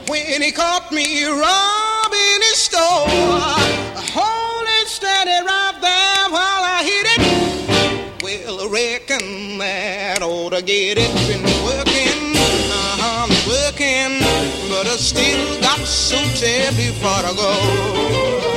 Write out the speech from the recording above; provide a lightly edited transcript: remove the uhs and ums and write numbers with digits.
when he caught me robbing his store. Hold it steady right there while I hit it. Well, I reckon that ought to get it. Been working, working, but I still got so terribly far to go.